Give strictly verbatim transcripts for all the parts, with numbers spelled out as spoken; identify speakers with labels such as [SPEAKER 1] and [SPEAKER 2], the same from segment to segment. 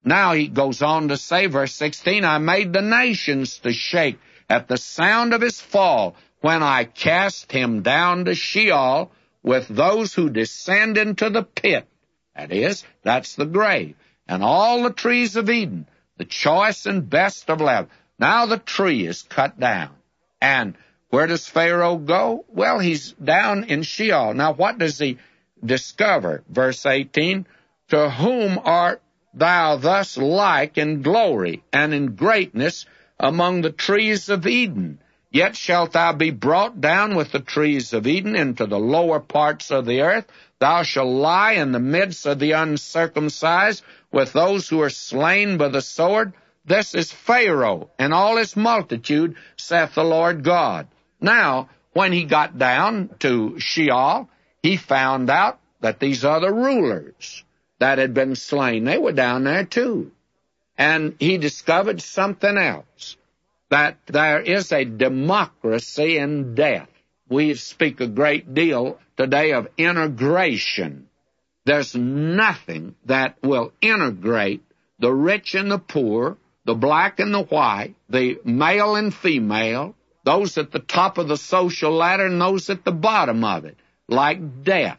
[SPEAKER 1] Now he goes on to say, verse sixteen, I made the nations to shake at the sound of his fall, when I cast him down to Sheol with those who descend into the pit. That is, that's the grave. And all the trees of Eden, the choice and best of Lebanon. Now the tree is cut down. And where does Pharaoh go? Well, he's down in Sheol. Now what does he discover? Verse eighteen, to whom art thou thus like in glory and in greatness among the trees of Eden? Yet shalt thou be brought down with the trees of Eden into the lower parts of the earth. Thou shalt lie in the midst of the uncircumcised with those who are slain by the sword. This is Pharaoh and all his multitude, saith the Lord God. Now, when he got down to Sheol, he found out that these other rulers that had been slain, they were down there too. And he discovered something else, that there is a democracy in death. We speak a great deal today of integration. There's nothing that will integrate the rich and the poor, the black and the white, the male and female, those at the top of the social ladder and those at the bottom of it, like death.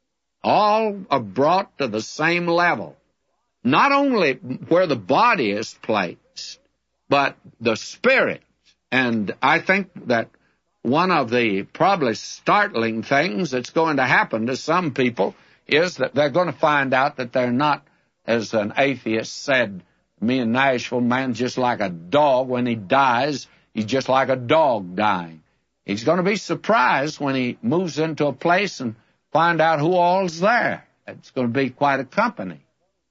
[SPEAKER 1] All are brought to the same level. Not only where the body is placed, but the spirit. And I think that one of the probably startling things that's going to happen to some people is that they're going to find out that they're not, as an atheist said, me in Nashville, man's just like a dog. When he dies, he's just like a dog dying. He's going to be surprised when he moves into a place and find out who all's there. It's going to be quite a company.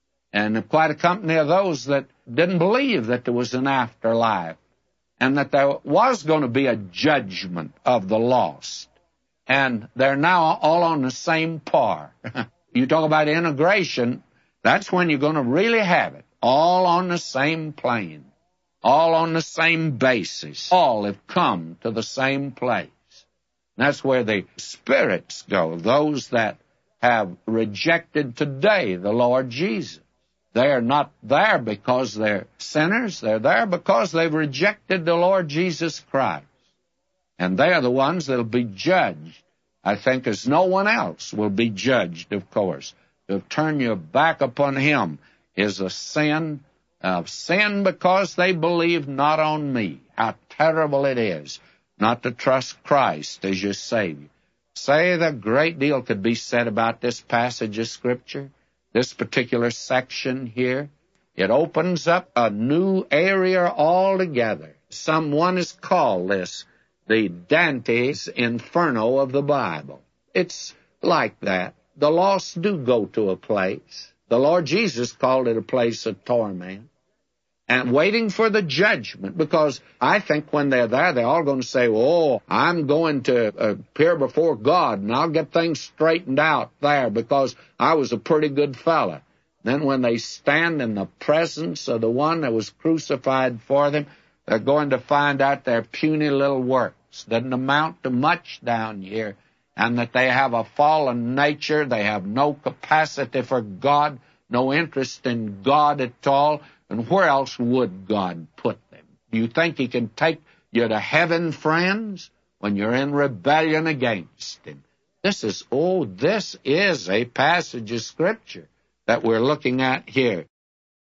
[SPEAKER 1] And quite a company of those that didn't believe that there was an afterlife and that there was going to be a judgment of the lost. And they're now all on the same par. You talk about integration, that's when you're going to really have it. All on the same plane. All on the same basis. All have come to the same place. That's where the spirits go, those that have rejected today the Lord Jesus. They are not there because they're sinners. They're there because they've rejected the Lord Jesus Christ. And they are the ones that will be judged, I think, as no one else will be judged, of course. To turn your back upon him is a sin of sin because they believe not on me. How terrible it is not to trust Christ as your Savior. Say the great deal could be said about this passage of Scripture. This particular section here, it opens up a new area altogether. Someone has called this the Dante's Inferno of the Bible. It's like that. The lost do go to a place. The Lord Jesus called it a place of torment. And waiting for the judgment, because I think when they're there, they're all going to say, oh, I'm going to appear before God, and I'll get things straightened out there because I was a pretty good fella. Then when they stand in the presence of the one that was crucified for them, they're going to find out their puny little works doesn't amount to much down here, and that they have a fallen nature, they have no capacity for God, no interest in God at all. And where else would God put them? Do you think he can take you to heaven, friends, when you're in rebellion against him? This is, oh, this is a passage of Scripture that we're looking at here.